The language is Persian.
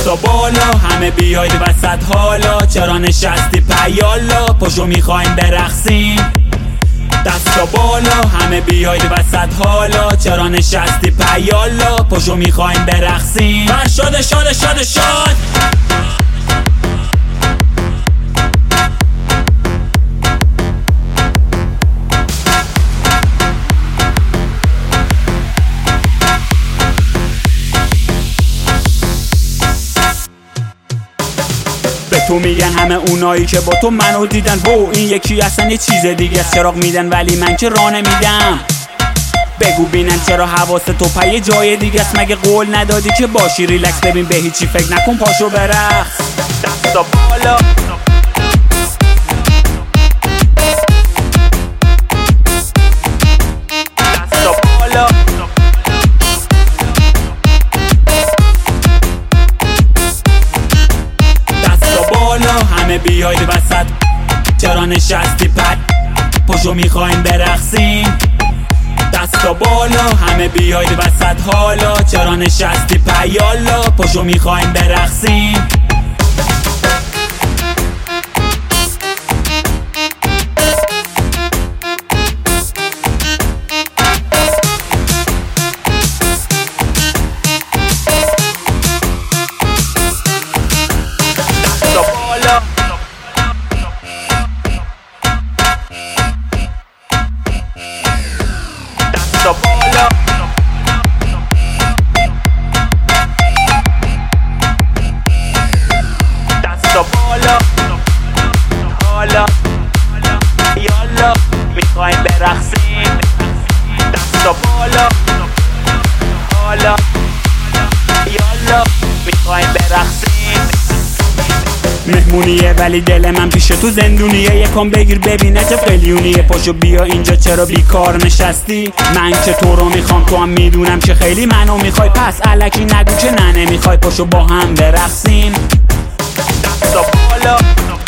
دستا بالا همه بیاید وسط حالا، چرا نشستی پیالا پاشو میخوایم برقصیم. دستا بالا همه بیاید وسط حالا، چرا نشستی پیالا پاشو میخوایم برقصیم. شاد شاد شاد شاد به تو میگن همه اونایی که با تو منو دیدن، بو این یکی اصلا یه چیز دیگه است. چراغ میدن ولی من که راه نمیدم. بگو بینن چرا حواست تو پای جای دیگه است. مگه قول ندادی که باشی ریلکس؟ ببین به هیچی فکر نکن پاشو برقص. دستا بالا دستا بالا همه بیاید وسط، چرا نشستی پاشو میخوایم برقصیم. دستا بالا همه بیاید وسط حالا، چرا نشستی پیالا پاشو میخوایم برقصیم. دستا بالا دستا بالا حالا یالا میخوایم برقصیم. دستا بالا حالا یالا میخوایم برقصیم. مهمونیه ولی دل من پیش تو زندونیه، یکم بگیر ببینه چه قلیونیه. پاشو بیا اینجا چرا بیکار نشستی؟ من که تو رو میخوام، تو هم میدونم که خیلی منو میخوای، پس الکی نگو که نه نمیخوای. پاشو با هم برقصیم. دستا بالا